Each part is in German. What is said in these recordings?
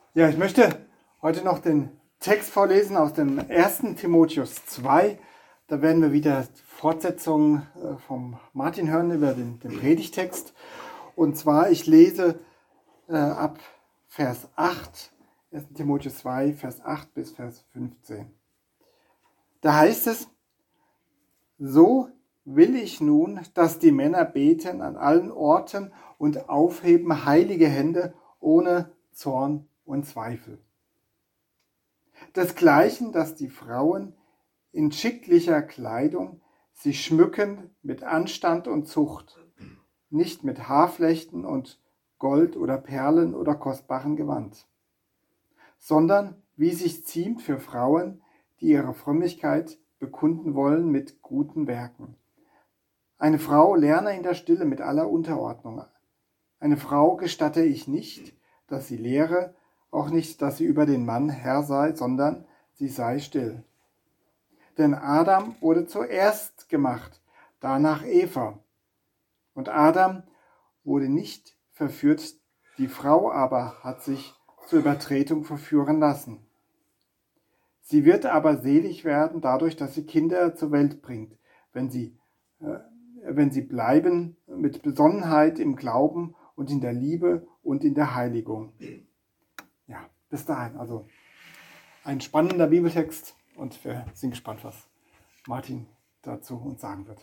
Ja, ich möchte heute noch den Text vorlesen aus dem 1. Timotheus 2. Da werden wir wieder Fortsetzungen vom Martin hören über den Predigtext. Und zwar, ich lese ab Vers 8, 1. Timotheus 2, Vers 8 bis Vers 15. Da heißt es: So will ich nun, dass die Männer beten an allen Orten und aufheben heilige Hände ohne Zorn und Zweifel. Desgleichen, dass die Frauen in schicklicher Kleidung sich schmücken mit Anstand und Zucht, nicht mit Haarflechten und Gold oder Perlen oder kostbarem Gewand, sondern wie sich ziemt für Frauen, die ihre Frömmigkeit bekunden wollen mit guten Werken. Eine Frau lerne in der Stille mit aller Unterordnung. Eine Frau gestatte ich nicht, dass sie lehre, auch nicht, dass sie über den Mann Herr sei, sondern sie sei still. Denn Adam wurde zuerst gemacht, danach Eva. Und Adam wurde nicht verführt, die Frau aber hat sich zur Übertretung verführen lassen. Sie wird aber selig werden dadurch, dass sie Kinder zur Welt bringt, wenn sie bleiben mit Besonnenheit im Glauben und in der Liebe und in der Heiligung. Ja, bis dahin. Also ein spannender Bibeltext und wir sind gespannt, was Martin dazu uns sagen wird.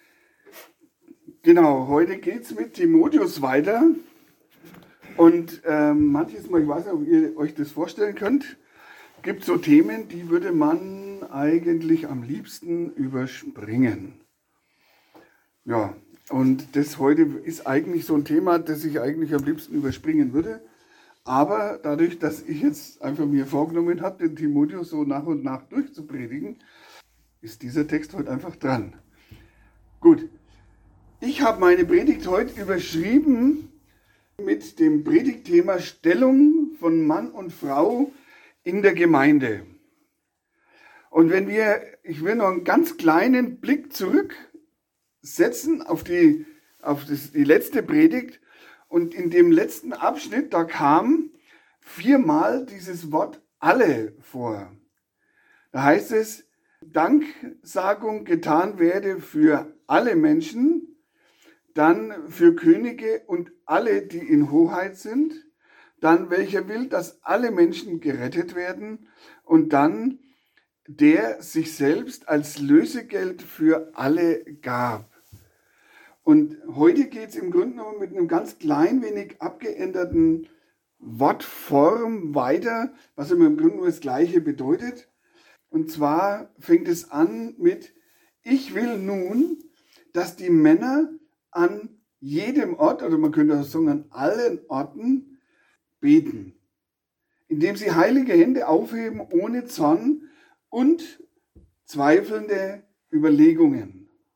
Genau, heute geht es mit Timotheus weiter. Und manches Mal, ich weiß nicht, ob ihr euch das vorstellen könnt, gibt so Themen, die würde man eigentlich am liebsten überspringen. Ja, und das heute ist eigentlich so ein Thema, das ich eigentlich am liebsten überspringen würde. Aber dadurch, dass ich jetzt einfach mir vorgenommen habe, den Timotheus so nach und nach durchzupredigen, ist dieser Text heute einfach dran. Gut, ich habe meine Predigt heute überschrieben mit dem Predigtthema Stellung von Mann und Frau in der Gemeinde. Und ich will noch einen ganz kleinen Blick zurücksetzen auf die letzte Predigt. Und in dem letzten Abschnitt, da kam 4-mal dieses Wort alle vor. Da heißt es, Danksagung getan werde für alle Menschen, dann für Könige und alle, die in Hoheit sind, dann welcher will, dass alle Menschen gerettet werden und dann der sich selbst als Lösegeld für alle gab. Und heute geht es im Grunde genommen mit einem ganz klein wenig abgeänderten Wortform weiter, was immer im Grunde nur das Gleiche bedeutet. Und zwar fängt es an mit: Ich will nun, dass die Männer an jedem Ort, oder man könnte auch sagen an allen Orten, beten, indem sie heilige Hände aufheben ohne Zorn und zweifelnde Überlegungen.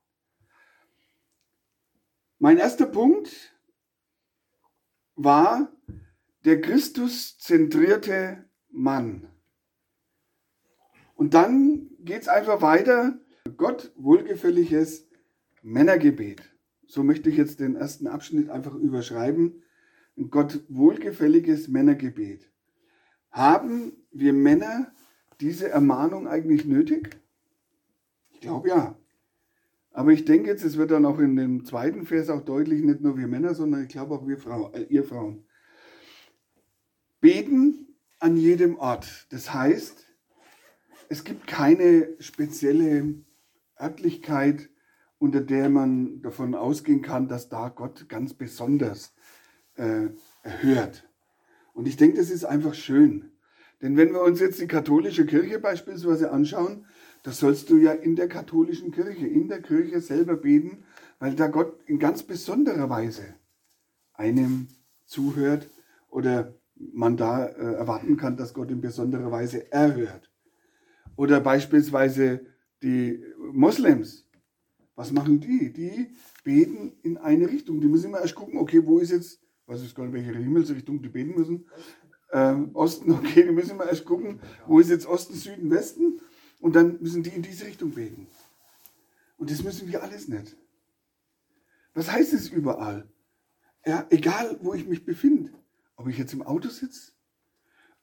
Mein erster Punkt war der Christus-zentrierte Mann. Und dann geht es einfach weiter. Gott wohlgefälliges Männergebet. So möchte ich jetzt den ersten Abschnitt einfach überschreiben. Ein Gott wohlgefälliges Männergebet. Haben wir Männer diese Ermahnung eigentlich nötig? Ich glaube ja. Aber ich denke jetzt, es wird dann auch in dem zweiten Vers auch deutlich, nicht nur wir Männer, sondern ich glaube auch ihr Frauen. Beten an jedem Ort. Das heißt, es gibt keine spezielle Örtlichkeit, unter der man davon ausgehen kann, dass da Gott ganz besonders hört. Und ich denke, das ist einfach schön. Denn wenn wir uns jetzt die katholische Kirche beispielsweise anschauen, das sollst du ja in der katholischen Kirche, in der Kirche selber beten, weil da Gott in ganz besonderer Weise einem zuhört oder man da erwarten kann, dass Gott in besonderer Weise erhört. Oder beispielsweise die Moslems. Was machen die? Die beten in eine Richtung. Die müssen immer erst gucken, okay, wo ist jetzt, weiß ich gar nicht, welche Himmelsrichtung die beten müssen. Osten, okay, die müssen immer erst gucken, wo ist jetzt Osten, Süden, Westen. Und dann müssen die in diese Richtung beten. Und das müssen wir alles nicht. Was heißt es überall? Ja, egal, wo ich mich befinde. Ob ich jetzt im Auto sitze,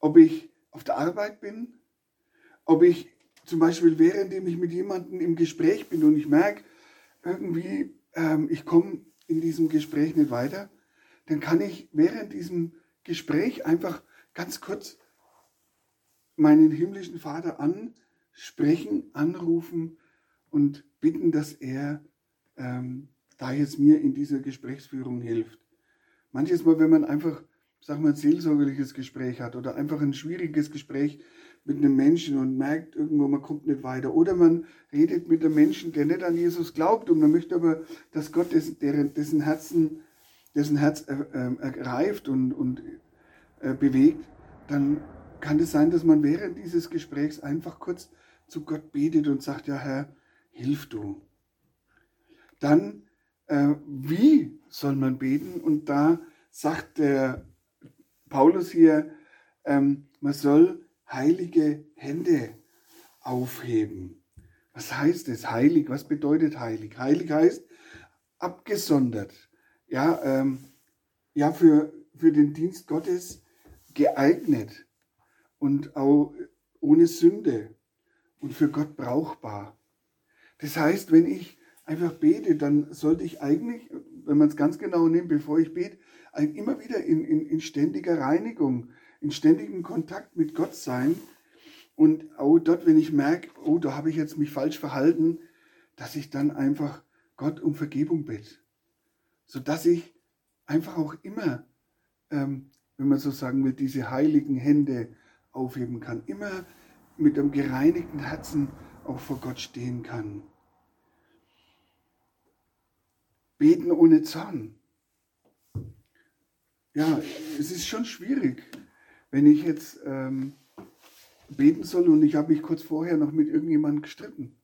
ob ich auf der Arbeit bin, ob ich zum Beispiel währenddem ich mit jemandem im Gespräch bin und ich merke, irgendwie, ich komme in diesem Gespräch nicht weiter, dann kann ich während diesem Gespräch einfach ganz kurz meinen himmlischen Vater ansprechen, anrufen und bitten, dass er da jetzt mir in dieser Gesprächsführung hilft. Manches Mal, wenn man einfach, sagen wir, ein seelsorgerliches Gespräch hat oder einfach ein schwieriges Gespräch mit einem Menschen und merkt irgendwo, man kommt nicht weiter. Oder man redet mit einem Menschen, der nicht an Jesus glaubt und man möchte aber, dass Gott dessen Herz ergreift und bewegt, dann kann es sein, dass man während dieses Gesprächs einfach kurz zu Gott betet und sagt, ja Herr, hilf du. Dann, wie soll man beten? Und da sagt der Paulus hier, man soll heilige Hände aufheben. Was heißt es? Heilig, was bedeutet heilig? Heilig heißt abgesondert. Ja, für den Dienst Gottes geeignet und auch ohne Sünde und für Gott brauchbar. Das heißt, wenn ich einfach bete, dann sollte ich eigentlich, wenn man es ganz genau nimmt, bevor ich bete, immer wieder in ständiger Reinigung, in ständigem Kontakt mit Gott sein. Und auch dort, wenn ich merke, oh, da habe ich jetzt mich falsch verhalten, dass ich dann einfach Gott um Vergebung bitte. Sodass ich einfach auch immer, wenn man so sagen will, diese heiligen Hände aufheben kann. Immer mit einem gereinigten Herzen auch vor Gott stehen kann. Beten ohne Zorn. Ja, es ist schon schwierig, wenn ich jetzt beten soll und ich habe mich kurz vorher noch mit irgendjemandem gestritten.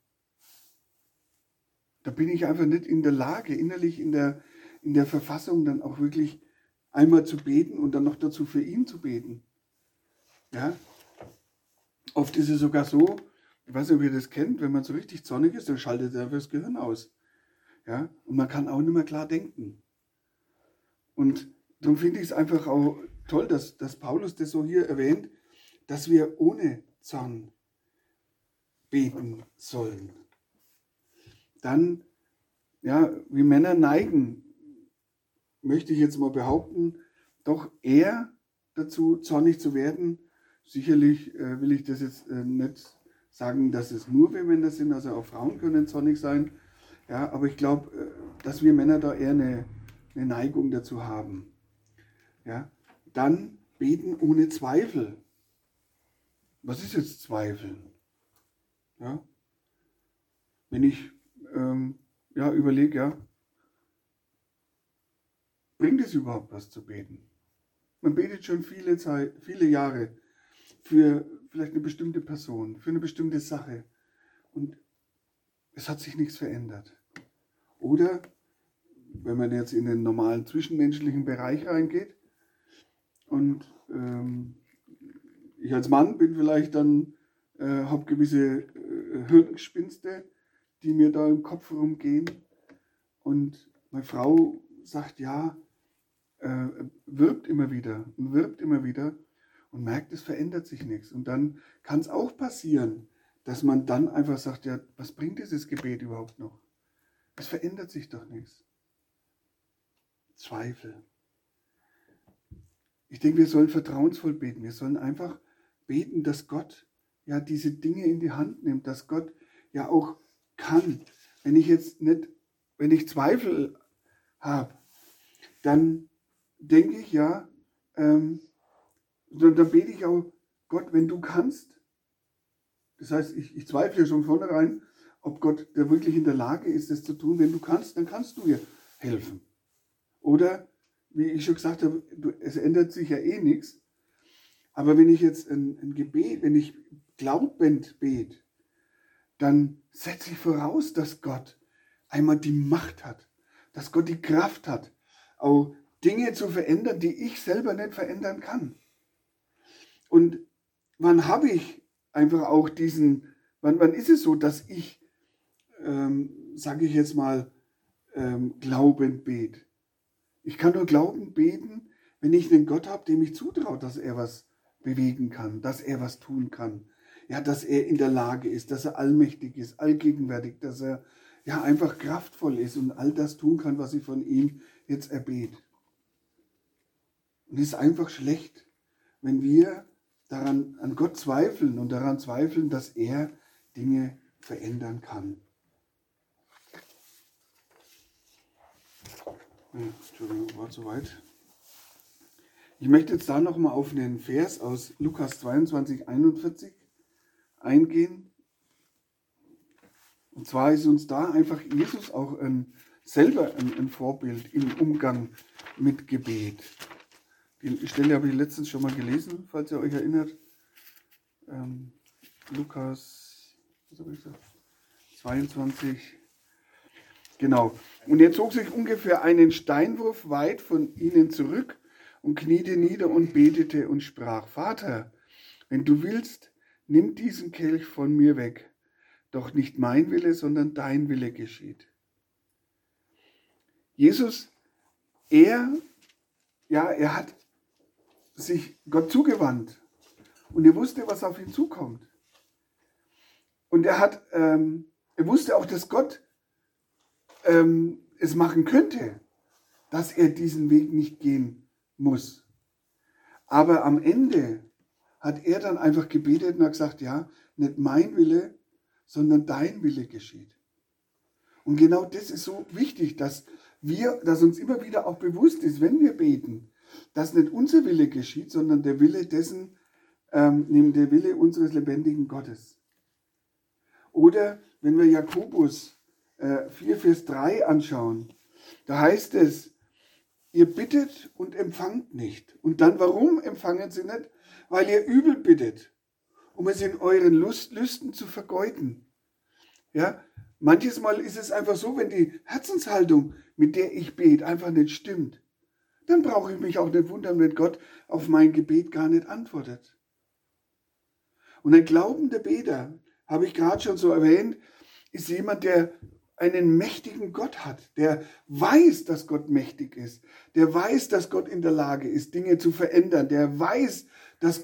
Da bin ich einfach nicht in der Lage, innerlich in der Verfassung dann auch wirklich einmal zu beten und dann noch dazu für ihn zu beten. Ja? Oft ist es sogar so, ich weiß nicht, ob ihr das kennt, wenn man so richtig zornig ist, dann schaltet er das Gehirn aus. Ja? Und man kann auch nicht mehr klar denken. Und darum finde ich es einfach auch toll, dass Paulus das so hier erwähnt, dass wir ohne Zorn beten sollen. Dann, ja, wie Männer neigen, möchte ich jetzt mal behaupten, doch eher dazu, zornig zu werden. Sicherlich will ich das jetzt nicht sagen, dass es nur wir Männer sind, also auch Frauen können zornig sein. Ja, aber ich glaube, dass wir Männer da eher eine Neigung dazu haben. Ja, dann beten ohne Zweifel. Was ist jetzt Zweifeln? Ja, wenn ich überlege, ja, bringt es überhaupt was zu beten? Man betet schon viele Jahre für vielleicht eine bestimmte Person, für eine bestimmte Sache und es hat sich nichts verändert. Oder wenn man jetzt in den normalen zwischenmenschlichen Bereich reingeht und ich als Mann bin vielleicht dann, habe gewisse Hirngespinste, die mir da im Kopf rumgehen und meine Frau sagt ja, wirbt immer wieder und merkt, es verändert sich nichts. Und dann kann es auch passieren, dass man dann einfach sagt, ja, was bringt dieses Gebet überhaupt noch? Es verändert sich doch nichts. Zweifel. Ich denke, wir sollen vertrauensvoll beten. Wir sollen einfach beten, dass Gott ja diese Dinge in die Hand nimmt, dass Gott ja auch kann. Wenn ich Zweifel habe, dann denke ich ja, dann bete ich auch, Gott, wenn du kannst. Das heißt, ich zweifle schon vornherein, ob Gott da wirklich in der Lage ist, das zu tun. Wenn du kannst, dann kannst du mir helfen. Oder, wie ich schon gesagt habe, es ändert sich ja eh nichts. Aber wenn ich jetzt ein Gebet, wenn ich glaubend bete, dann setze ich voraus, dass Gott einmal die Macht hat, dass Gott die Kraft hat, auch Dinge zu verändern, die ich selber nicht verändern kann. Und wann habe ich einfach auch wann ist es so, dass ich, sage ich jetzt mal, glaubend bete? Ich kann nur glaubend beten, wenn ich einen Gott habe, dem ich zutraue, dass er was bewegen kann, dass er was tun kann. Ja, dass er in der Lage ist, dass er allmächtig ist, allgegenwärtig, dass er ja einfach kraftvoll ist und all das tun kann, was ich von ihm jetzt erbete. Und es ist einfach schlecht, wenn wir daran an Gott zweifeln und daran zweifeln, dass er Dinge verändern kann. Ja, Entschuldigung, war zu weit. Ich möchte jetzt da nochmal auf einen Vers aus Lukas 22, 41 eingehen. Und zwar ist uns da einfach Jesus auch selber ein Vorbild im Umgang mit Gebet. Die Stelle habe ich letztens schon mal gelesen, falls ihr euch erinnert. Lukas, was habe ich gesagt? 22. Genau. Und er zog sich ungefähr einen Steinwurf weit von ihnen zurück und kniete nieder und betete und sprach: Vater, wenn du willst, nimm diesen Kelch von mir weg. Doch nicht mein Wille, sondern dein Wille geschieht. Jesus, er hat sich Gott zugewandt und er wusste, was auf ihn zukommt. Und er wusste auch, dass Gott es machen könnte, dass er diesen Weg nicht gehen muss. Aber am Ende hat er dann einfach gebetet und hat gesagt, ja, nicht mein Wille, sondern dein Wille geschieht. Und genau das ist so wichtig, dass uns immer wieder auch bewusst ist, wenn wir beten, dass nicht unser Wille geschieht, sondern der Wille der Wille unseres lebendigen Gottes. Oder wenn wir Jakobus 4, Vers 3 anschauen, da heißt es, ihr bittet und empfangt nicht. Und dann, warum empfangen sie nicht? Weil ihr übel bittet, um es in euren Lüsten zu vergeuden. Ja, manches Mal ist es einfach so, wenn die Herzenshaltung, mit der ich bete, einfach nicht stimmt, dann brauche ich mich auch nicht wundern, wenn Gott auf mein Gebet gar nicht antwortet. Und ein glaubender Beter, habe ich gerade schon so erwähnt, ist jemand, der einen mächtigen Gott hat, der weiß, dass Gott mächtig ist, der weiß, dass Gott in der Lage ist, Dinge zu verändern, der weiß, dass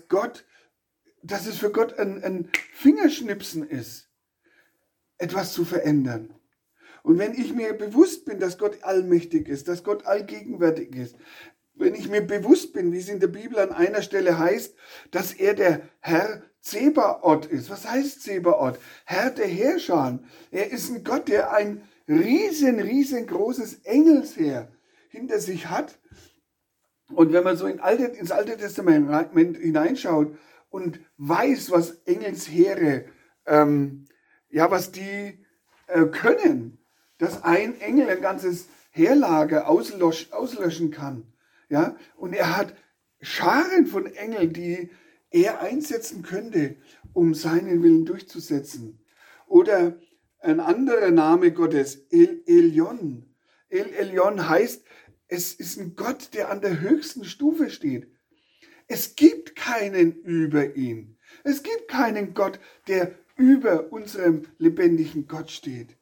es für Gott ein Fingerschnipsen ist, etwas zu verändern. Und wenn ich mir bewusst bin, dass Gott allmächtig ist, dass Gott allgegenwärtig ist, wenn ich mir bewusst bin, wie es in der Bibel an einer Stelle heißt, dass er der Herr Zebaoth ist. Was heißt Zebaoth? Herr der Heerscharen. Er ist ein Gott, der ein riesengroßes Engelsheer hinter sich hat. Und wenn man so ins Alte Testament hineinschaut und weiß, was Engelsheere, was die können, dass ein Engel ein ganzes Heerlager auslöschen kann. Ja? Und er hat Scharen von Engeln, die er einsetzen könnte, um seinen Willen durchzusetzen. Oder ein anderer Name Gottes, El Elyon. El Elyon heißt, es ist ein Gott, der an der höchsten Stufe steht. Es gibt keinen über ihn. Es gibt keinen Gott, der über unserem lebendigen Gott steht.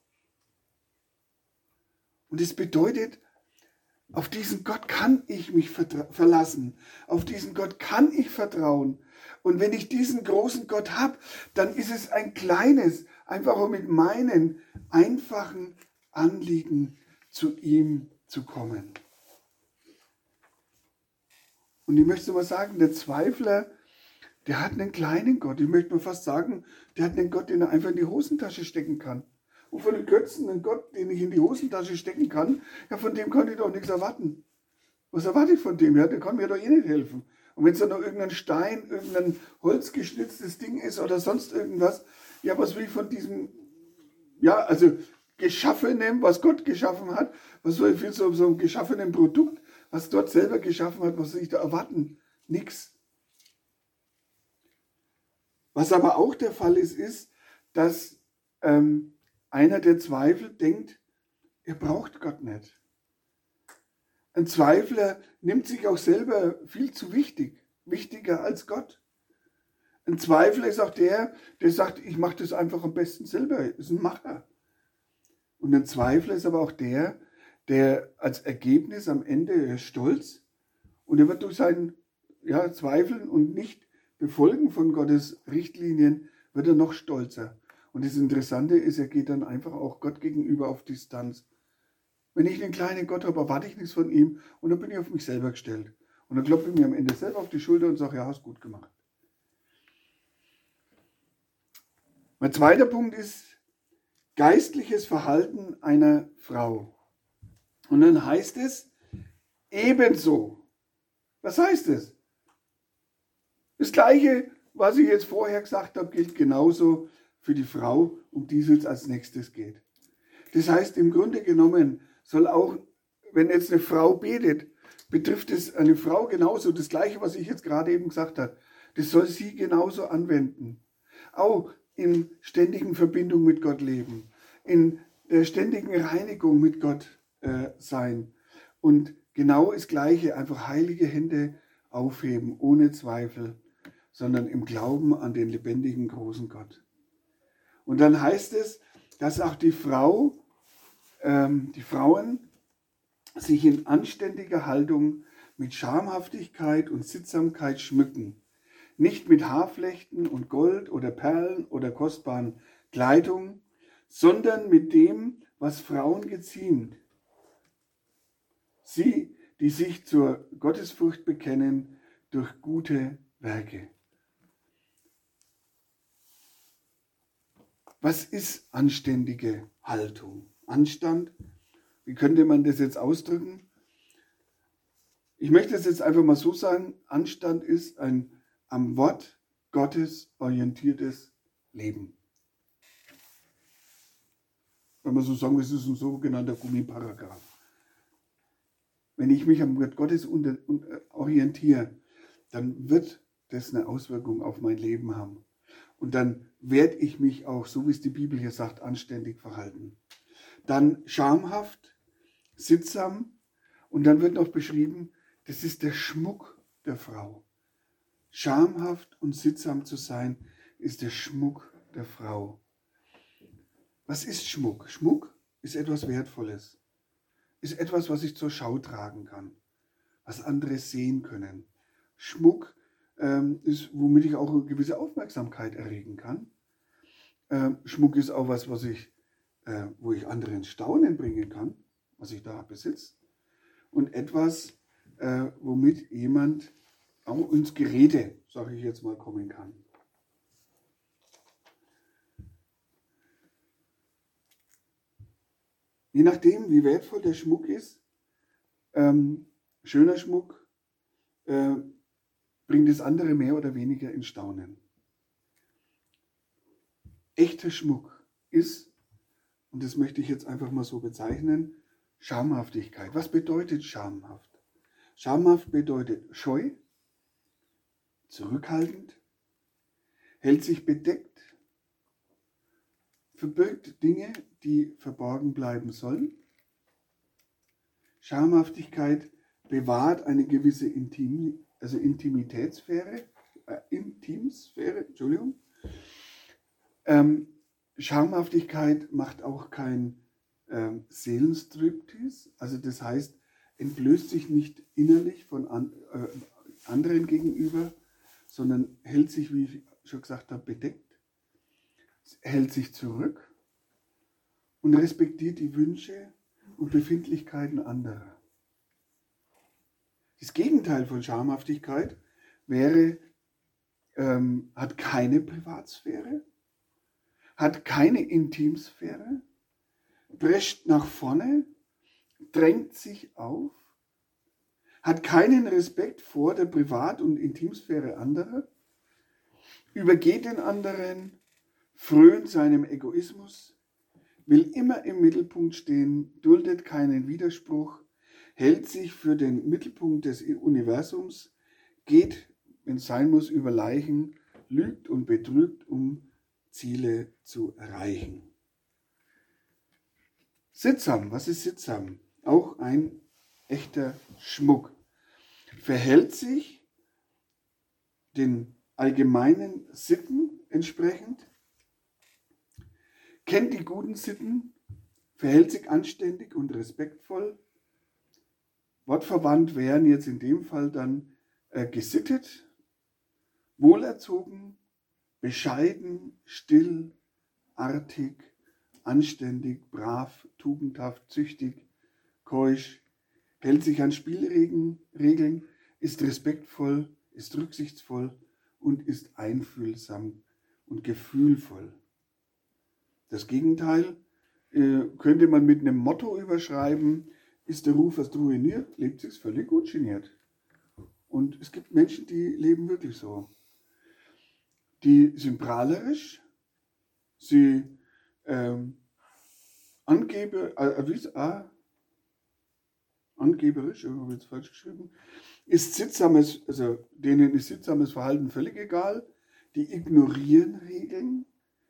Und es bedeutet, auf diesen Gott kann ich mich verlassen. Auf diesen Gott kann ich vertrauen. Und wenn ich diesen großen Gott habe, dann ist es ein kleines, einfach um mit meinen einfachen Anliegen zu ihm zu kommen. Und ich möchte mal sagen, der Zweifler, der hat einen kleinen Gott. Ich möchte mal fast sagen, der hat einen Gott, den er einfach in die Hosentasche stecken kann. Und von den Götzen, einen Gott, den ich in die Hosentasche stecken kann, ja, von dem kann ich doch nichts erwarten. Was erwarte ich von dem? Ja, der kann mir doch eh nicht helfen. Und wenn es dann noch irgendein Stein, irgendein holzgeschnitztes Ding ist oder sonst irgendwas, ja, was will ich von diesem, ja, also Geschaffenem, was Gott geschaffen hat, was soll ich für so einem geschaffenen Produkt, was Gott selber geschaffen hat, was soll ich da erwarten? Nix. Was aber auch der Fall ist, dass einer, der zweifelt, denkt, er braucht Gott nicht. Ein Zweifler nimmt sich auch selber viel zu wichtig, wichtiger als Gott. Ein Zweifler ist auch der sagt, ich mache das einfach am besten selber, ist ein Macher. Und ein Zweifler ist aber auch der als Ergebnis am Ende, er ist stolz und er wird durch sein Zweifeln und nicht Befolgen von Gottes Richtlinien wird er noch stolzer. Und das Interessante ist, er geht dann einfach auch Gott gegenüber auf Distanz. Wenn ich einen kleinen Gott habe, erwarte ich nichts von ihm und dann bin ich auf mich selber gestellt. Und dann klopfe ich mir am Ende selber auf die Schulter und sage, ja, hast gut gemacht. Mein zweiter Punkt ist geistliches Verhalten einer Frau. Und dann heißt es ebenso. Was heißt es? Das Gleiche, was ich jetzt vorher gesagt habe, gilt genauso für die Frau, um die es jetzt als nächstes geht. Das heißt, im Grunde genommen soll auch, wenn jetzt eine Frau betet, betrifft es eine Frau genauso. Das Gleiche, was ich jetzt gerade eben gesagt habe, das soll sie genauso anwenden. Auch in ständigen Verbindung mit Gott leben, in der ständigen Reinigung mit Gott sein. Und genau das Gleiche, einfach heilige Hände aufheben, ohne Zweifel, sondern im Glauben an den lebendigen, großen Gott. Und dann heißt es, dass auch die Frauen sich in anständiger Haltung mit Schamhaftigkeit und Sittsamkeit schmücken. Nicht mit Haarflechten und Gold oder Perlen oder kostbaren Kleidung, sondern mit dem, was Frauen geziemt. Sie, die sich zur Gottesfurcht bekennen durch gute Werke. Was ist anständige Haltung? Anstand? Wie könnte man das jetzt ausdrücken? Ich möchte es jetzt einfach mal so sagen, Anstand ist ein am Wort Gottes orientiertes Leben. Wenn man so sagen will, es ist ein sogenannter Gummiparagraph. Wenn ich mich am Wort Gottes orientiere, dann wird das eine Auswirkung auf mein Leben haben. Und dann werde ich mich auch, so wie es die Bibel hier sagt, anständig verhalten. Dann schamhaft, sittsam und dann wird noch beschrieben, das ist der Schmuck der Frau. Schamhaft und sittsam zu sein, ist der Schmuck der Frau. Was ist Schmuck? Schmuck ist etwas Wertvolles. Ist etwas, was ich zur Schau tragen kann. Was andere sehen können. Schmuck ist, womit ich auch eine gewisse Aufmerksamkeit erregen kann. Schmuck ist auch was, wo ich andere ins Staunen bringen kann, was ich da besitze. Und etwas, womit jemand auch ins Gerede, sage ich jetzt mal, kommen kann. Je nachdem, wie wertvoll der Schmuck ist, schöner Schmuck, bringt das andere mehr oder weniger in Staunen. Echter Schmuck ist, und das möchte ich jetzt einfach mal so bezeichnen, Schamhaftigkeit. Was bedeutet schamhaft? Schamhaft bedeutet scheu, zurückhaltend, hält sich bedeckt, verbirgt Dinge, die verborgen bleiben sollen. Schamhaftigkeit bewahrt eine gewisse Intimitätssphäre, Intimsphäre. Schamhaftigkeit macht auch kein Seelenstriptease, also das heißt, entblößt sich nicht innerlich von anderen gegenüber, sondern hält sich, wie ich schon gesagt habe, bedeckt, hält sich zurück und respektiert die Wünsche und Befindlichkeiten anderer. Das Gegenteil von Schamhaftigkeit wäre, hat keine Privatsphäre, hat keine Intimsphäre, prescht nach vorne, drängt sich auf, hat keinen Respekt vor der Privat- und Intimsphäre anderer, übergeht den anderen, frönt seinem Egoismus, will immer im Mittelpunkt stehen, duldet keinen Widerspruch, hält sich für den Mittelpunkt des Universums, geht, wenn es sein muss, über Leichen, lügt und betrügt, um Ziele zu erreichen. Sittsam, was ist sittsam? Auch ein echter Schmuck. Verhält sich den allgemeinen Sitten entsprechend, kennt die guten Sitten, verhält sich anständig und respektvoll. Wortverwandt wären jetzt in dem Fall dann gesittet, wohlerzogen, bescheiden, still, artig, anständig, brav, tugendhaft, züchtig, keusch, hält sich an Spielregeln, ist respektvoll, ist rücksichtsvoll und ist einfühlsam und gefühlvoll. Das Gegenteil könnte man mit einem Motto überschreiben: Ist der Ruf erst ruiniert, lebt sich's völlig gut geniert. Und es gibt Menschen, die leben wirklich so. Die sind prahlerisch, sie angeberisch, ich habe jetzt falsch geschrieben, denen ist sittsames Verhalten völlig egal, die ignorieren Regeln.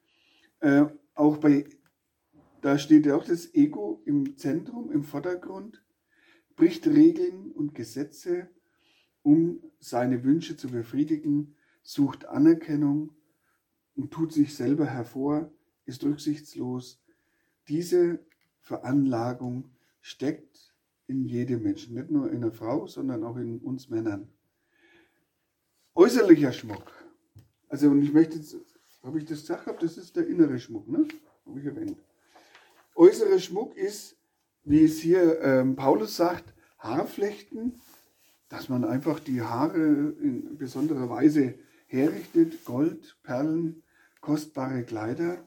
Da steht ja auch das Ego im Zentrum, im Vordergrund, bricht Regeln und Gesetze, um seine Wünsche zu befriedigen, sucht Anerkennung und tut sich selber hervor, ist rücksichtslos. Diese Veranlagung steckt in jedem Menschen, nicht nur in einer Frau, sondern auch in uns Männern. Äußerlicher Schmuck. Also, und ich möchte jetzt, habe ich das gesagt, das ist der innere Schmuck, ne? Habe ich erwähnt. Äußerer Schmuck ist, wie es hier Paulus sagt, Haarflechten, dass man einfach die Haare in besonderer Weise herrichtet, Gold, Perlen, kostbare Kleider.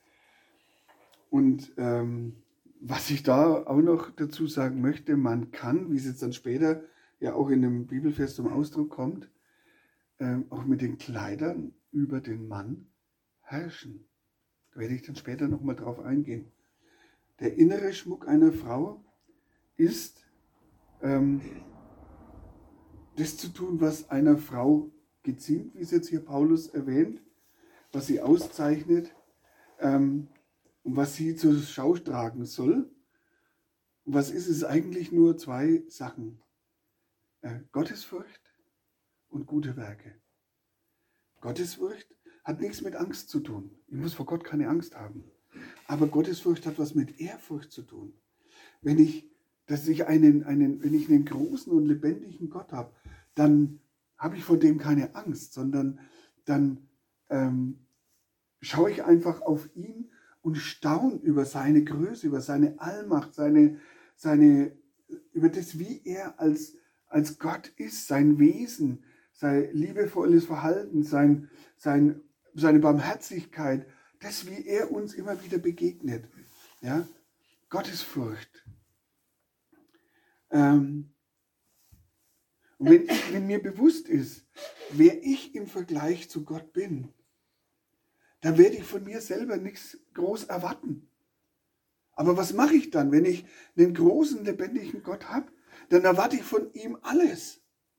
Und was ich da auch noch dazu sagen möchte, man kann, wie es jetzt dann später ja auch in dem Bibelvers zum Ausdruck kommt, auch mit den Kleidern über den Mann herrschen. Da werde ich dann später nochmal drauf eingehen. Der innere Schmuck einer Frau ist das zu tun, was einer Frau geziemt, wie es jetzt hier Paulus erwähnt, was sie auszeichnet und was sie zur Schau tragen soll. Und was ist es eigentlich? Nur zwei Sachen: Gottesfurcht und gute Werke. Gottesfurcht hat nichts mit Angst zu tun. Ich muss vor Gott keine Angst haben. Aber Gottesfurcht hat was mit Ehrfurcht zu tun. Wenn ich einen großen und lebendigen Gott habe, dann habe ich vor dem keine Angst, sondern dann schaue ich einfach auf ihn und staune über seine Größe, über seine Allmacht, über das, wie er als Gott ist, sein Wesen, sein liebevolles Verhalten, seine Barmherzigkeit, das, wie er uns immer wieder begegnet. Ja? Gottesfurcht. Und wenn mir bewusst ist, wer ich im Vergleich zu Gott bin, dann werde ich von mir selber nichts groß erwarten. Aber was mache ich dann, wenn ich einen großen, lebendigen Gott habe? Dann erwarte ich von ihm alles.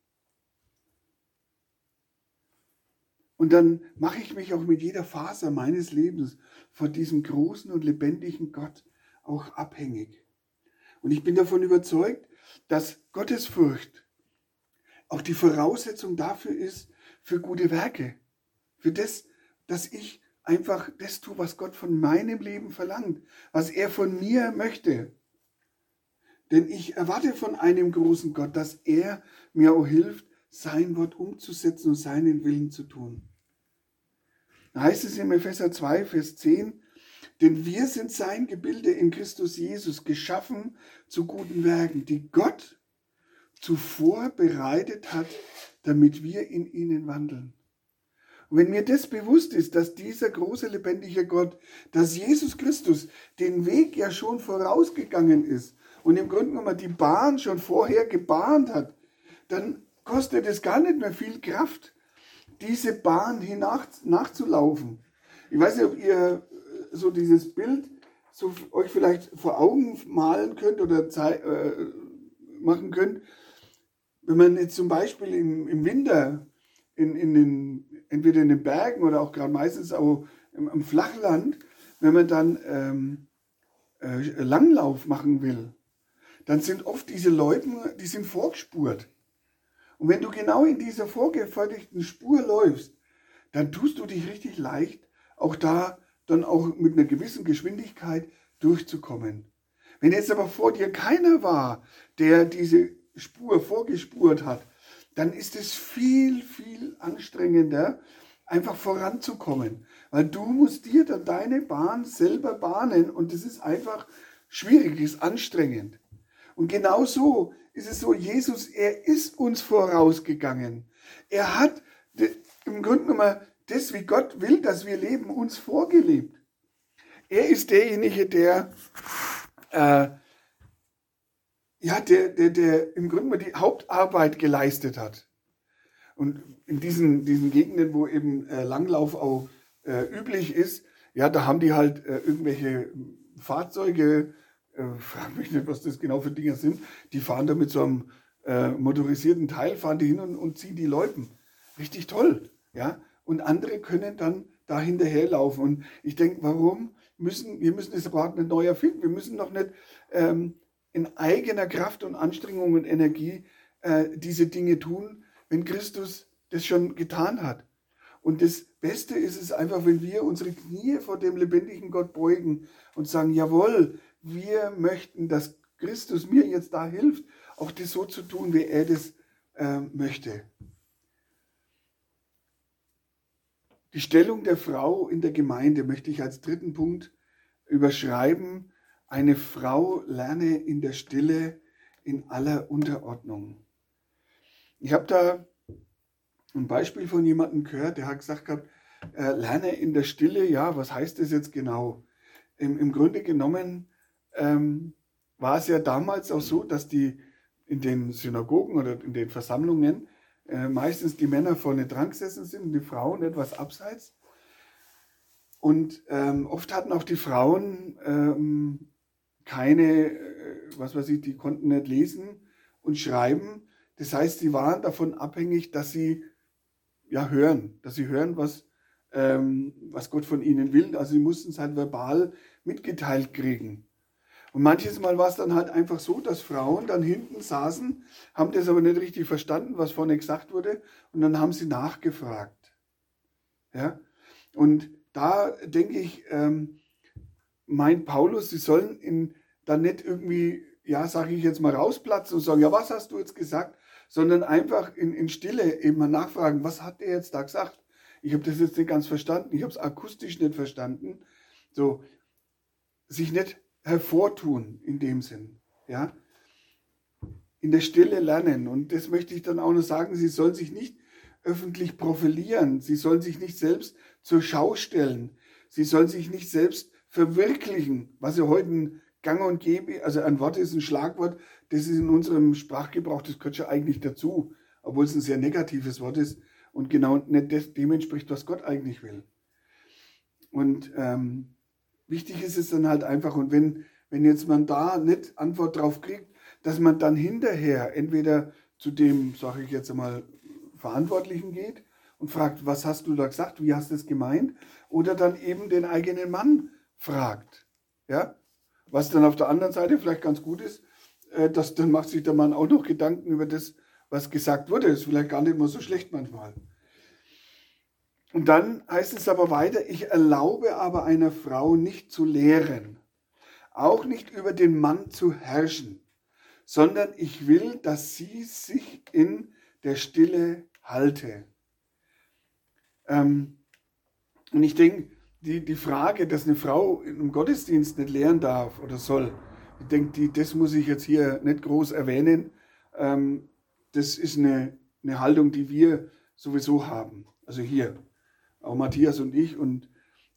Und dann mache ich mich auch mit jeder Faser meines Lebens von diesem großen und lebendigen Gott auch abhängig. Und ich bin davon überzeugt, dass Gottesfurcht auch die Voraussetzung dafür ist, für gute Werke. Für das, dass ich einfach das tue, was Gott von meinem Leben verlangt, was er von mir möchte. Denn ich erwarte von einem großen Gott, dass er mir auch hilft, sein Wort umzusetzen und seinen Willen zu tun. Da heißt es in Epheser 2, Vers 10, denn wir sind sein Gebilde in Christus Jesus, geschaffen zu guten Werken, die Gott zuvor bereitet hat, damit wir in ihnen wandeln. Und wenn mir das bewusst ist, dass dieser große, lebendige Gott, dass Jesus Christus den Weg ja schon vorausgegangen ist und im Grunde genommen die Bahn schon vorher gebahnt hat, dann kostet es gar nicht mehr viel Kraft, diese Bahn nachzulaufen. Ich weiß nicht, ob ihr so dieses Bild so euch vielleicht vor Augen malen könnt oder machen könnt. Wenn man jetzt zum Beispiel im Winter entweder in den Bergen oder auch gerade meistens auch im Flachland, wenn man dann Langlauf machen will, dann sind oft diese Leute, die sind vorgespurt. Und wenn du genau in dieser vorgefertigten Spur läufst, dann tust du dich richtig leicht, auch da dann auch mit einer gewissen Geschwindigkeit durchzukommen. Wenn jetzt aber vor dir keiner war, der diese Spur vorgespurt hat, dann ist es viel, viel anstrengender, einfach voranzukommen. Weil du musst dir dann deine Bahn selber bahnen und das ist einfach schwierig, ist anstrengend. Und genau so ist es so, Jesus, er ist uns vorausgegangen. Er hat im Grunde genommen das, wie Gott will, dass wir leben, uns vorgelebt. Er ist derjenige, der im Grunde genommen die Hauptarbeit geleistet hat. Und in diesen Gegenden, wo eben Langlauf auch üblich ist, ja, da haben die halt irgendwelche Fahrzeuge, frag mich nicht, was das genau für Dinge sind, die fahren da mit so einem motorisierten Teil, fahren die hin und ziehen die Loipen. Richtig toll, ja. Und andere können dann da hinterherlaufen. Und ich denke, wir müssen das Rad nicht neu erfinden. Wir müssen doch nicht in eigener Kraft und Anstrengung und Energie diese Dinge tun, wenn Christus das schon getan hat. Und das Beste ist es einfach, wenn wir unsere Knie vor dem lebendigen Gott beugen und sagen, jawohl, wir möchten, dass Christus mir jetzt da hilft, auch das so zu tun, wie er das möchte. Die Stellung der Frau in der Gemeinde möchte ich als dritten Punkt überschreiben. Eine Frau lerne in der Stille in aller Unterordnung. Ich habe da ein Beispiel von jemandem gehört, der hat gesagt gehabt, lerne in der Stille, ja, was heißt das jetzt genau? Im Grunde genommen war es ja damals auch so, dass die in den Synagogen oder in den Versammlungen meistens die Männer vorne dran gesessen sind und die Frauen etwas abseits. Und oft hatten auch die Frauen keine, die konnten nicht lesen und schreiben. Das heißt, sie waren davon abhängig, dass sie hören, was Gott von ihnen will. Also sie mussten es halt verbal mitgeteilt kriegen. Und manches Mal war es dann halt einfach so, dass Frauen dann hinten saßen, haben das aber nicht richtig verstanden, was vorne gesagt wurde, und dann haben sie nachgefragt. Ja? Und da denke ich, meint Paulus, sie sollen dann nicht irgendwie, ja, sage ich jetzt mal, rausplatzen und sagen, ja, was hast du jetzt gesagt? Sondern einfach in Stille eben mal nachfragen, was hat er jetzt da gesagt? Ich habe das jetzt nicht ganz verstanden, ich habe es akustisch nicht verstanden. So, sich nicht hervortun in dem Sinn, ja. In der Stille lernen. Und das möchte ich dann auch noch sagen, sie sollen sich nicht öffentlich profilieren, sie sollen sich nicht selbst zur Schau stellen, sie sollen sich nicht selbst verwirklichen, was ja heute ein Gang und Gäbe, also ein Wort ist ein Schlagwort, das ist in unserem Sprachgebrauch, das gehört ja eigentlich dazu, obwohl es ein sehr negatives Wort ist und genau nicht dem entspricht, was Gott eigentlich will. Und wichtig ist es dann halt einfach, und wenn jetzt man da nicht Antwort drauf kriegt, dass man dann hinterher entweder zu dem, sage ich jetzt einmal, Verantwortlichen geht und fragt, was hast du da gesagt, wie hast du es gemeint, oder dann eben den eigenen Mann fragt, ja, was dann auf der anderen Seite vielleicht ganz gut ist, dann macht sich der Mann auch noch Gedanken über das, was gesagt wurde, das ist vielleicht gar nicht mal so schlecht manchmal. Und dann heißt es aber weiter, ich erlaube aber einer Frau nicht zu lehren, auch nicht über den Mann zu herrschen, sondern ich will, dass sie sich in der Stille halte. Und ich denke, die Frage, dass eine Frau im Gottesdienst nicht lehren darf oder soll, ich denke, das muss ich jetzt hier nicht groß erwähnen. Das ist eine Haltung, die wir sowieso haben. Also hier, auch Matthias und ich. Und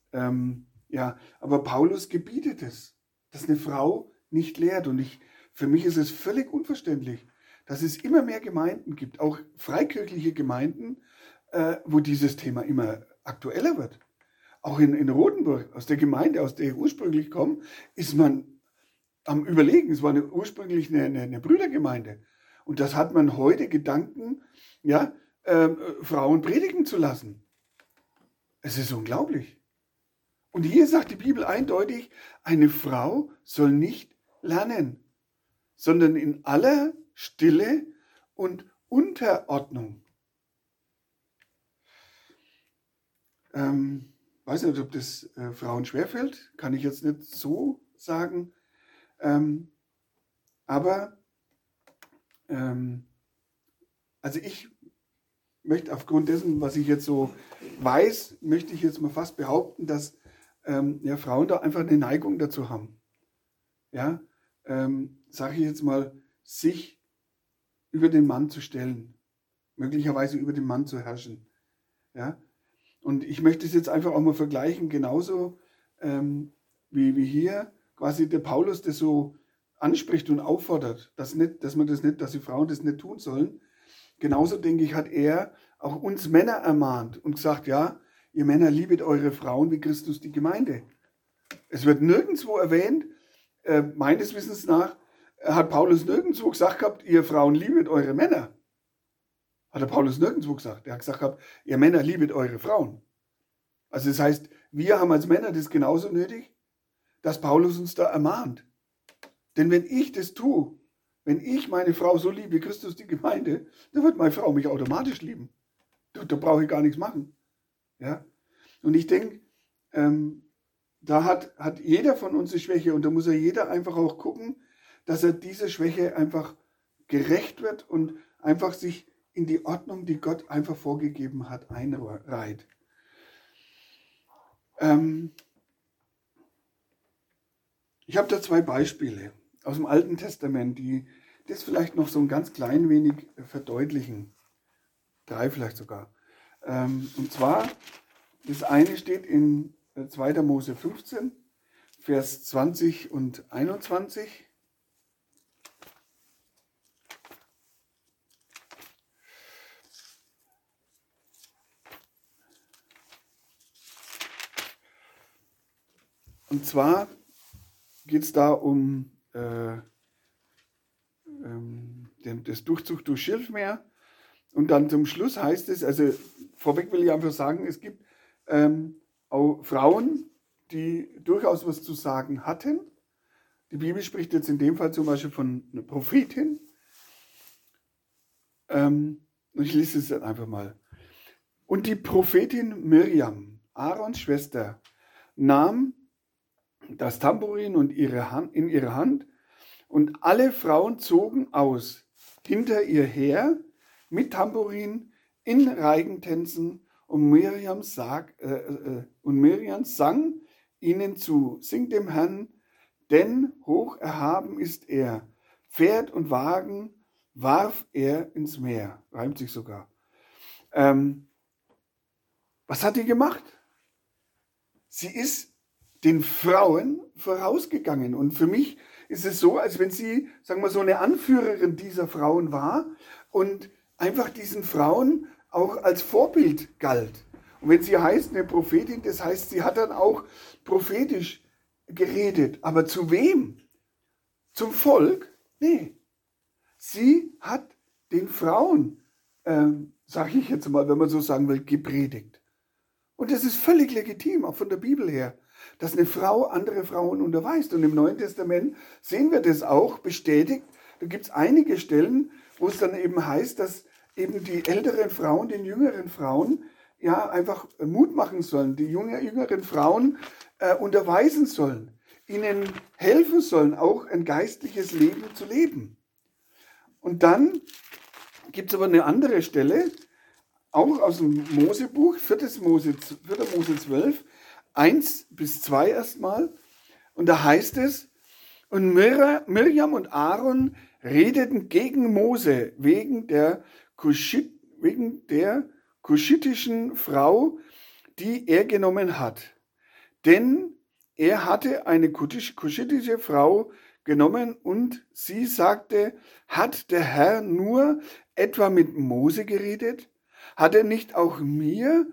aber Paulus gebietet es, dass eine Frau nicht lehrt. Und für mich ist es völlig unverständlich, dass es immer mehr Gemeinden gibt, auch freikirchliche Gemeinden, wo dieses Thema immer aktueller wird. Auch in Rotenburg, aus der Gemeinde, aus der ich ursprünglich komme, ist man am Überlegen. Es war ursprünglich eine Brüdergemeinde. Und das hat man heute Gedanken, ja, Frauen predigen zu lassen. Es ist unglaublich. Und hier sagt die Bibel eindeutig, eine Frau soll nicht lernen, sondern in aller Stille und Unterordnung. Weiß nicht, ob das Frauen schwerfällt, kann ich jetzt nicht so sagen. Aber Also ich möchte aufgrund dessen, was ich jetzt so weiß, möchte ich jetzt mal fast behaupten, dass Frauen da einfach eine Neigung dazu haben. Ja, sage ich jetzt mal, sich über den Mann zu stellen, möglicherweise über den Mann zu herrschen. Ja, und ich möchte es jetzt einfach auch mal vergleichen, genauso wie hier quasi der Paulus das so anspricht und auffordert, dass die Frauen das nicht tun sollen. Genauso, denke ich, hat er auch uns Männer ermahnt und gesagt, ja, ihr Männer liebet eure Frauen wie Christus die Gemeinde. Es wird nirgendwo erwähnt, meines Wissens nach, hat Paulus nirgendwo gesagt gehabt, ihr Frauen liebet eure Männer. Hat der Paulus nirgendwo gesagt. Er hat gesagt gehabt, ihr Männer liebet eure Frauen. Also das heißt, wir haben als Männer das genauso nötig, dass Paulus uns da ermahnt. Denn wenn ich das tue, wenn ich meine Frau so liebe wie Christus die Gemeinde, dann wird meine Frau mich automatisch lieben. Da brauche ich gar nichts machen. Ja? Und ich denke, da hat jeder von uns eine Schwäche und da muss ja jeder einfach auch gucken, dass er dieser Schwäche einfach gerecht wird und einfach sich in die Ordnung, die Gott einfach vorgegeben hat, einreiht. Ich habe da 2 Beispiele aus dem Alten Testament, die das vielleicht noch so ein ganz klein wenig verdeutlichen. 3 vielleicht sogar. Und zwar, das eine steht in 2. Mose 15, Vers 20 und 21. Und zwar geht es da um das Durchzug durch Schilfmeer. Und dann zum Schluss heißt es, also vorweg will ich einfach sagen, es gibt auch Frauen, die durchaus was zu sagen hatten. Die Bibel spricht jetzt in dem Fall zum Beispiel von einer Prophetin. Und ich lese es dann einfach mal. Und die Prophetin Mirjam, Aarons Schwester, nahm das Tambourin und in ihre Hand und alle Frauen zogen aus hinter ihr her mit Tambourin in Reigentänzen und Mirjam sang ihnen zu, singt dem Herrn, denn hoch erhaben ist er, Pferd und Wagen warf er ins Meer, reimt sich sogar. Was hat die gemacht? Sie ist den Frauen vorausgegangen. Und für mich ist es so, als wenn sie, sagen wir so, eine Anführerin dieser Frauen war und einfach diesen Frauen auch als Vorbild galt. Und wenn sie heißt, eine Prophetin, das heißt, sie hat dann auch prophetisch geredet. Aber zu wem? Zum Volk? Nee. Sie hat den Frauen, sage ich jetzt mal, wenn man so sagen will, gepredigt. Und das ist völlig legitim, auch von der Bibel her, dass eine Frau andere Frauen unterweist. Und im Neuen Testament sehen wir das auch bestätigt. Da gibt es einige Stellen, wo es dann eben heißt, dass eben die älteren Frauen den jüngeren Frauen ja einfach Mut machen sollen, die jüngeren Frauen unterweisen sollen, ihnen helfen sollen, auch ein geistliches Leben zu leben. Und dann gibt es aber eine andere Stelle, auch aus dem Mosebuch, 4. Mose 12, 1-2 erstmal. Und da heißt es, und Mirjam und Aaron redeten gegen Mose wegen der kuschitischen Frau, die er genommen hat. Denn er hatte eine kuschitische Frau genommen und sie sagte, hat der Herr nur etwa mit Mose geredet? Hat er nicht auch mit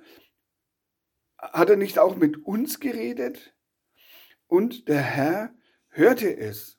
uns geredet? Und der Herr hörte es.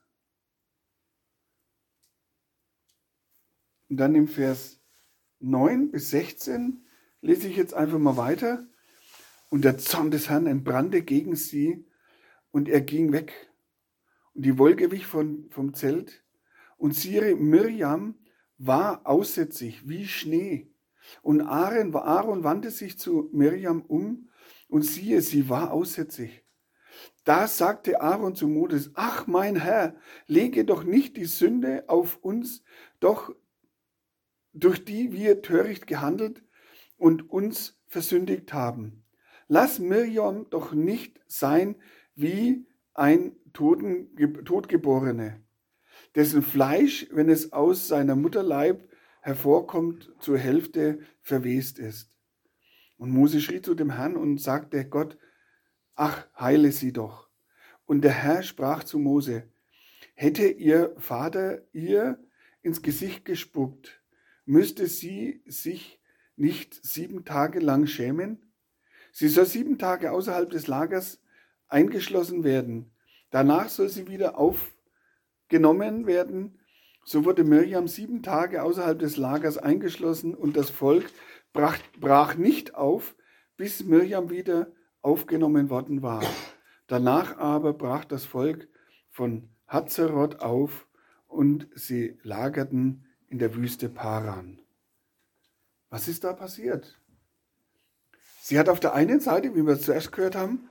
Und dann im Vers 9-16 lese ich jetzt einfach mal weiter. Und der Zorn des Herrn entbrannte gegen sie und er ging weg. Und die Wolke wich vom Zelt. Und siehe, Mirjam war aussätzig wie Schnee. Und Aaron wandte sich zu Mirjam um und siehe, sie war aussätzig. Da sagte Aaron zu Moses, ach mein Herr, lege doch nicht die Sünde auf uns, doch durch die wir töricht gehandelt und uns versündigt haben. Lass Mirjam doch nicht sein wie ein Totgeborene, dessen Fleisch, wenn es aus seiner Mutterleib hervorkommt, zur Hälfte verwest ist. Und Mose schrie zu dem Herrn und sagte Gott, ach, heile sie doch. Und der Herr sprach zu Mose, hätte ihr Vater ihr ins Gesicht gespuckt, müsste sie sich nicht 7 Tage lang schämen? Sie soll 7 Tage außerhalb des Lagers eingeschlossen werden. Danach soll sie wieder aufgenommen werden. So wurde Mirjam 7 Tage außerhalb des Lagers eingeschlossen und das Volk brach nicht auf, bis Mirjam wieder aufgenommen worden war. Danach aber brach das Volk von Hazeroth auf und sie lagerten in der Wüste Paran. Was ist da passiert? Sie hat auf der einen Seite, wie wir zuerst gehört haben,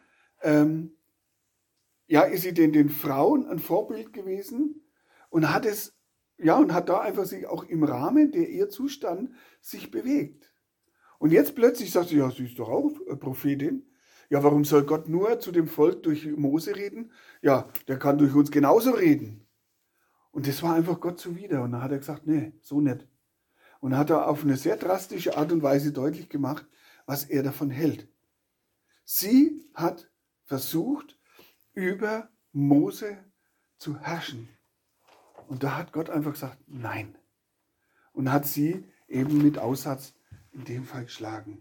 ist sie den Frauen ein Vorbild gewesen und hat da einfach sich auch im Rahmen, der ihr zustand, sich bewegt. Und jetzt plötzlich sagt sie, ja, sie ist doch auch Prophetin. Ja, warum soll Gott nur zu dem Volk durch Mose reden? Ja, der kann durch uns genauso reden. Und das war einfach Gott zuwider. Und dann hat er gesagt, nee, so nicht. Und hat er auf eine sehr drastische Art und Weise deutlich gemacht, was er davon hält. Sie hat versucht, über Mose zu herrschen. Und da hat Gott einfach gesagt, nein. Und hat sie eben mit Aussatz in dem Fall geschlagen.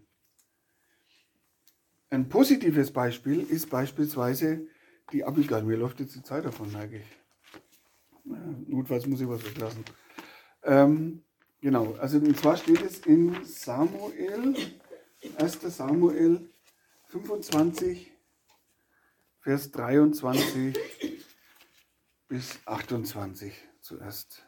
Ein positives Beispiel ist beispielsweise die Abigail. Mir läuft jetzt die Zeit davon, merke ich. Notfalls muss ich was weglassen. Genau, also und zwar steht es in Samuel, 1. Samuel 25, Vers 23 bis 28 zuerst.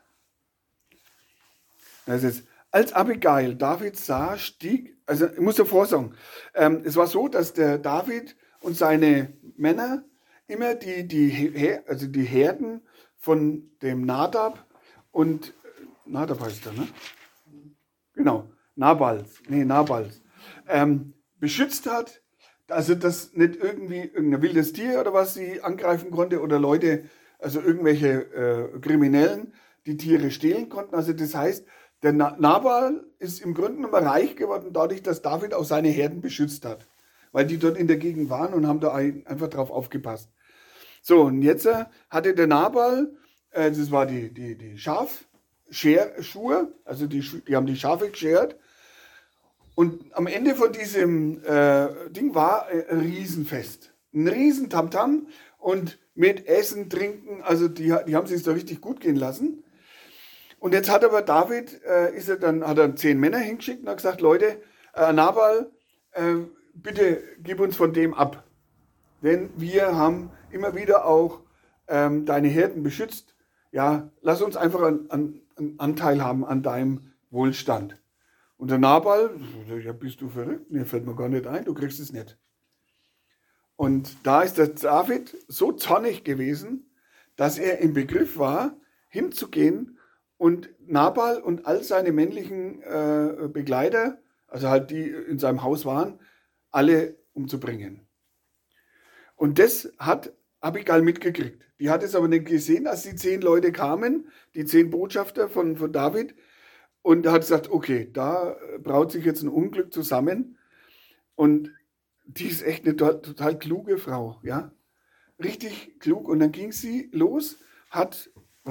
Das ist, als Abigail David sah, also ich muss davor sagen, es war so, dass der David und seine Männer immer die Herden von dem Nadab und Nadab heißt er, ne? Genau, Nabals, beschützt hat, also dass nicht irgendwie irgendein wildes Tier oder was sie angreifen konnte oder Leute, also irgendwelche Kriminellen, die Tiere stehlen konnten. Also das heißt, der Nabal ist im Grunde genommen reich geworden dadurch, dass David auch seine Herden beschützt hat, weil die dort in der Gegend waren und haben da einfach drauf aufgepasst. So, und jetzt hatte der Nabal, das war die Schafschuhe, also die haben die Schafe geschert. Und am Ende von diesem Ding war ein Riesenfest. Ein riesen Tamtam und mit Essen, Trinken, also die haben sich da richtig gut gehen lassen. Und jetzt hat aber David, hat er 10 Männer hingeschickt und hat gesagt, Leute, Nabal, bitte gib uns von dem ab. Denn wir haben immer wieder auch deine Herden beschützt. Ja, lass uns einfach einen Anteil haben an deinem Wohlstand. Und der Nabal, ja, bist du verrückt? Mir fällt mir gar nicht ein, du kriegst es nicht. Und da ist der David so zornig gewesen, dass er im Begriff war, hinzugehen und Nabal und all seine männlichen Begleiter, also halt die in seinem Haus waren, alle umzubringen. Und das hat Abigail mitgekriegt. Die hat es aber nicht gesehen, als die 10 Leute kamen, die 10 Botschafter von David, und hat gesagt, okay, da braut sich jetzt ein Unglück zusammen. Und die ist echt eine total kluge Frau, ja. Richtig klug. Und dann ging sie los, hat,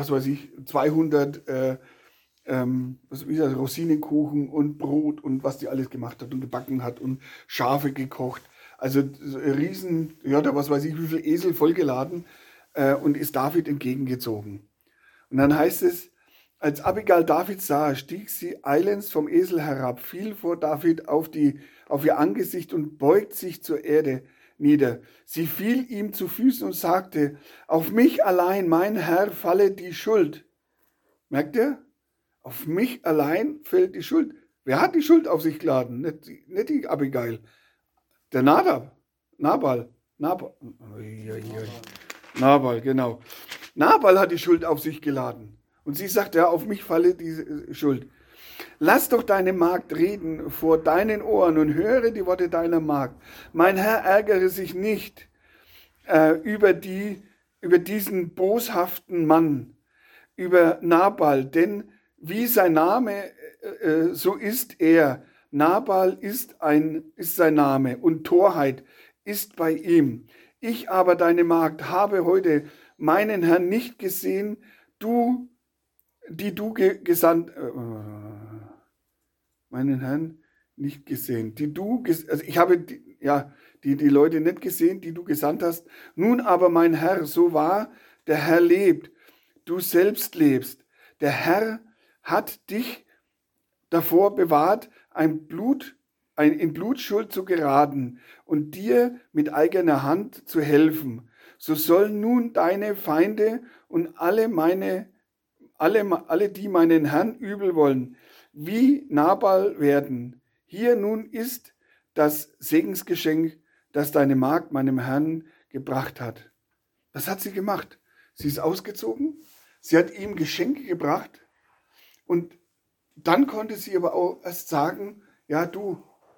200 Rosinenkuchen und Brot und was die alles gemacht hat und gebacken hat und Schafe gekocht. Also riesen, wie viel Esel vollgeladen und ist David entgegengezogen. Und dann heißt es, als Abigail David sah, stieg sie eilends vom Esel herab, fiel vor David auf ihr Angesicht und beugt sich zur Erde nieder. Sie fiel ihm zu Füßen und sagte, auf mich allein, mein Herr, falle die Schuld. Merkt ihr? Auf mich allein fällt die Schuld. Wer hat die Schuld auf sich geladen? Nicht die Abigail. Der Nabal, genau. Nabal hat die Schuld auf sich geladen. Und sie sagt, ja, auf mich falle diese Schuld. Lass doch deine Magd reden vor deinen Ohren und höre die Worte deiner Magd. Mein Herr ärgere sich nicht über diesen boshaften Mann, über Nabal, denn wie sein Name, so ist er. Nabal ist sein Name und Torheit ist bei ihm. Ich aber, deine Magd, habe heute meinen Herrn nicht gesehen, die du gesandt, meinen Herrn nicht gesehen, also ich habe die Leute nicht gesehen, die du gesandt hast. Nun aber, mein Herr, so wahr der Herr lebt, du selbst lebst. Der Herr hat dich davor bewahrt, in Blutschuld zu geraten und dir mit eigener Hand zu helfen. So sollen nun deine Feinde und alle, die meinen Herrn übel wollen, wie Nabal werden. Hier nun ist das Segensgeschenk, das deine Magd meinem Herrn gebracht hat. Was hat sie gemacht? Sie ist ausgezogen, sie hat ihm Geschenke gebracht und dann konnte sie aber auch erst sagen, ja du,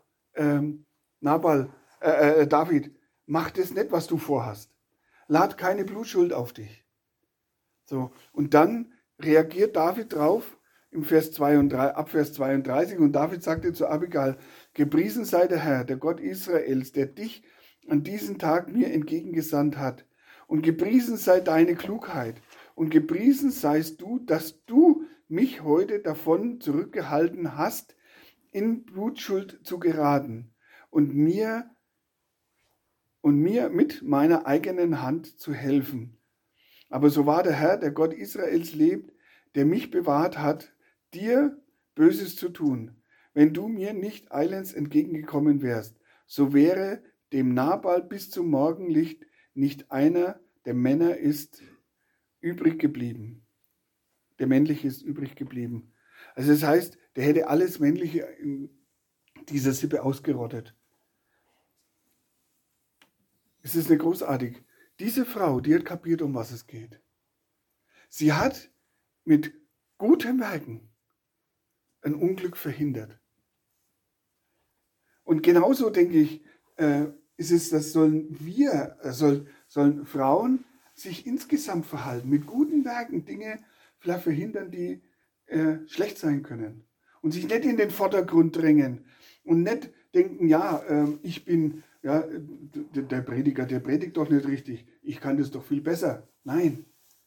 David, mach das nicht, was du vorhast. Lad keine Blutschuld auf dich. So, und dann reagiert David drauf ab Vers 32 und David sagte zu Abigail, gepriesen sei der Herr, der Gott Israels, der dich an diesem Tag mir entgegengesandt hat. Und gepriesen sei deine Klugheit und gepriesen seist du, dass du mich heute davon zurückgehalten hast, in Blutschuld zu geraten und mir mit meiner eigenen Hand zu helfen. Aber so wahr der Herr, der Gott Israels lebt, der mich bewahrt hat, dir Böses zu tun. Wenn du mir nicht eilends entgegengekommen wärst, so wäre dem Nabal bis zum Morgenlicht nicht einer der Männer ist übrig geblieben. Der männliche ist übrig geblieben. Also das heißt, der hätte alles Männliche in dieser Sippe ausgerottet. Es ist eine großartig. Diese Frau, die hat kapiert, um was es geht. Sie hat mit gutem Werken ein Unglück verhindert. Und genauso denke ich, ist es, das sollen Frauen sich insgesamt verhalten, mit guten Werken Dinge vielleicht verhindern, die schlecht sein können. Und sich nicht in den Vordergrund drängen und nicht denken, ich bin, der Prediger, der predigt doch nicht richtig, ich kann das doch viel besser. Nein.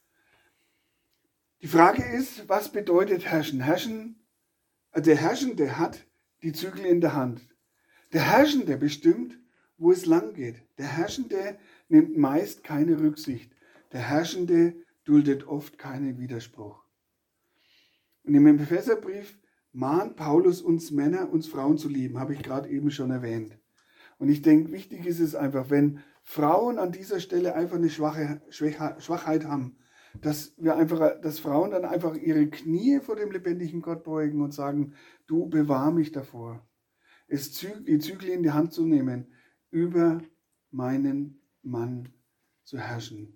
Die Frage ist, was bedeutet herrschen? Der Herrschende hat die Zügel in der Hand. Der Herrschende bestimmt, wo es lang geht. Der Herrschende nimmt meist keine Rücksicht. Der Herrschende duldet oft keinen Widerspruch. Und im Epheserbrief mahnt Paulus uns Männer, uns Frauen zu lieben, habe ich gerade eben schon erwähnt. Und ich denke, wichtig ist es einfach, wenn Frauen an dieser Stelle einfach eine Schwachheit haben, dass Frauen dann einfach ihre Knie vor dem lebendigen Gott beugen und sagen, du bewahr mich davor, die Zügel in die Hand zu nehmen, über meinen Mann zu herrschen.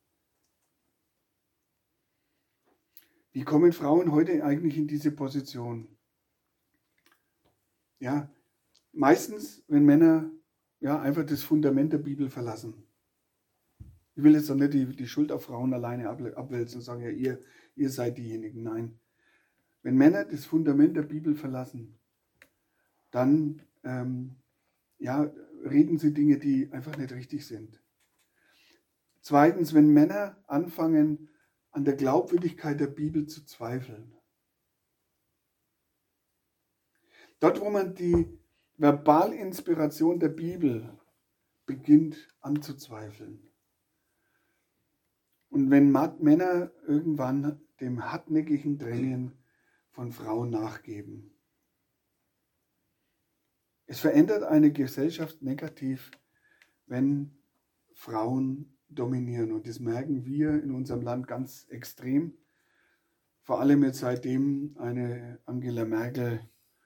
Wie kommen Frauen heute eigentlich in diese Position? Ja, meistens, wenn Männer einfach das Fundament der Bibel verlassen. Ich will jetzt doch nicht die Schuld auf Frauen alleine abwälzen und sagen, ja, ihr seid diejenigen. Nein. Wenn Männer das Fundament der Bibel verlassen, dann reden sie Dinge, die einfach nicht richtig sind. Zweitens, wenn Männer anfangen, an der Glaubwürdigkeit der Bibel zu zweifeln. Dort, wo man die Verbalinspiration der Bibel beginnt anzuzweifeln. Und wenn Männer irgendwann dem hartnäckigen Drängen von Frauen nachgeben. Es verändert eine Gesellschaft negativ, wenn Frauen dominieren. Und das merken wir in unserem Land ganz extrem. Vor allem jetzt seitdem eine Angela Merkel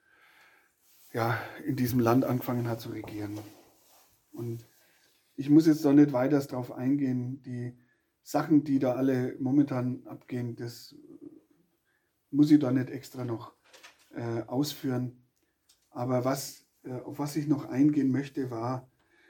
in diesem Land angefangen hat zu regieren. Und ich muss jetzt doch nicht weiter darauf eingehen. Die Sachen, die da alle momentan abgehen, das muss ich da nicht extra noch ausführen. Aber auf was ich noch eingehen möchte, war,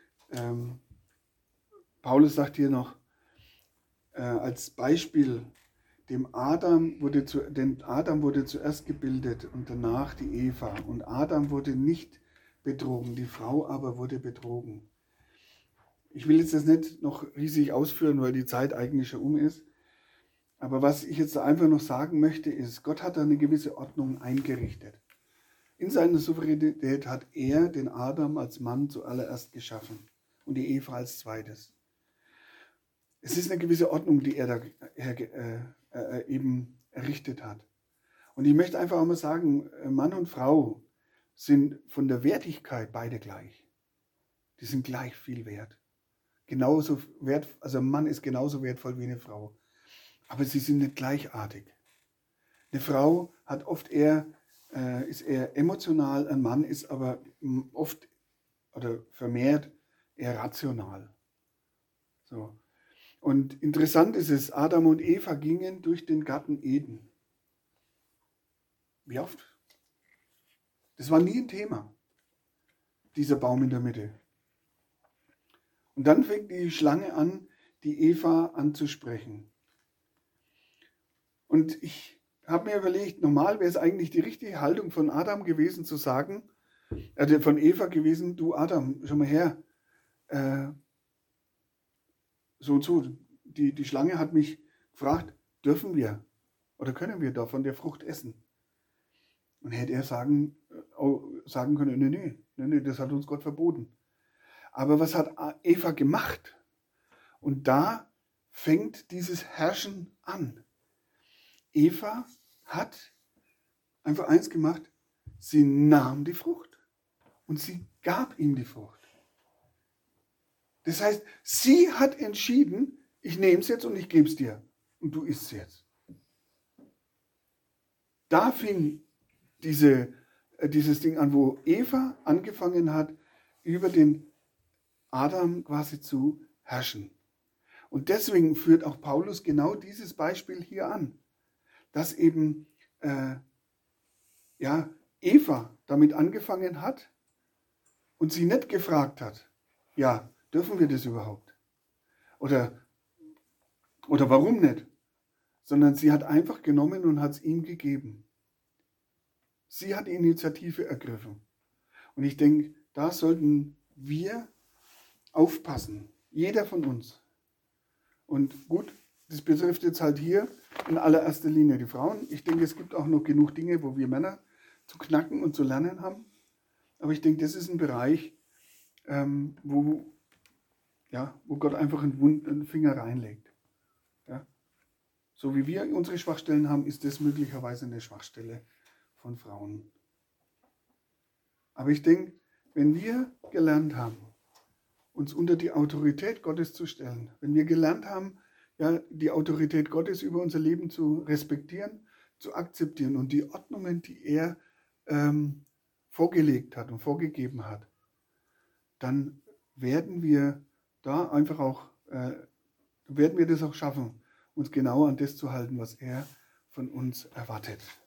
Paulus sagt hier noch, als Beispiel, den Adam wurde zuerst gebildet und danach die Eva. Und Adam wurde nicht betrogen, die Frau aber wurde betrogen. Ich will jetzt das nicht noch riesig ausführen, weil die Zeit eigentlich schon um ist. Aber was ich jetzt einfach noch sagen möchte, ist, Gott hat da eine gewisse Ordnung eingerichtet. In seiner Souveränität hat er den Adam als Mann zuallererst geschaffen und die Eva als zweites. Es ist eine gewisse Ordnung, die er da eben errichtet hat. Und ich möchte einfach auch mal sagen, Mann und Frau sind von der Wertigkeit beide gleich. Die sind gleich viel wert. Also ein Mann ist genauso wertvoll wie eine Frau. Aber sie sind nicht gleichartig. Eine Frau hat ist eher emotional, ein Mann ist aber oft oder vermehrt eher rational. So. Und interessant ist es, Adam und Eva gingen durch den Garten Eden. Wie oft? Das war nie ein Thema, dieser Baum in der Mitte. Und dann fängt die Schlange an, die Eva anzusprechen. Und ich habe mir überlegt, normal wäre es eigentlich die richtige Haltung von Adam gewesen zu sagen, von Eva gewesen, du Adam, schau mal her, so und so, die Schlange hat mich gefragt, dürfen wir oder können wir da von der Frucht essen? Und hätte er sagen können, nee, das hat uns Gott verboten. Aber was hat Eva gemacht? Und da fängt dieses Herrschen an. Eva hat einfach eins gemacht, sie nahm die Frucht und sie gab ihm die Frucht. Das heißt, sie hat entschieden, ich nehme es jetzt und ich gebe es dir und du isst es jetzt. Da fing dieses Ding an, wo Eva angefangen hat, über den Adam quasi zu herrschen. Und deswegen führt auch Paulus genau dieses Beispiel hier an, dass eben Eva damit angefangen hat und sie nicht gefragt hat, ja, dürfen wir das überhaupt? Oder warum nicht? Sondern sie hat einfach genommen und hat es ihm gegeben. Sie hat die Initiative ergriffen. Und ich denke, da sollten wir aufpassen. Jeder von uns. Und gut, das betrifft jetzt halt hier in allererster Linie die Frauen. Ich denke, es gibt auch noch genug Dinge, wo wir Männer zu knacken und zu lernen haben. Aber ich denke, das ist ein Bereich, wo Gott einfach einen Finger reinlegt. Ja? So wie wir unsere Schwachstellen haben, ist das möglicherweise eine Schwachstelle von Frauen. Aber ich denke, wenn wir gelernt haben, uns unter die Autorität Gottes zu stellen, wenn wir gelernt haben, ja, die Autorität Gottes über unser Leben zu respektieren, zu akzeptieren und die Ordnungen, die er vorgelegt hat und vorgegeben hat, dann werden wir da einfach auch, werden wir das auch schaffen, uns genau an das zu halten, was er von uns erwartet.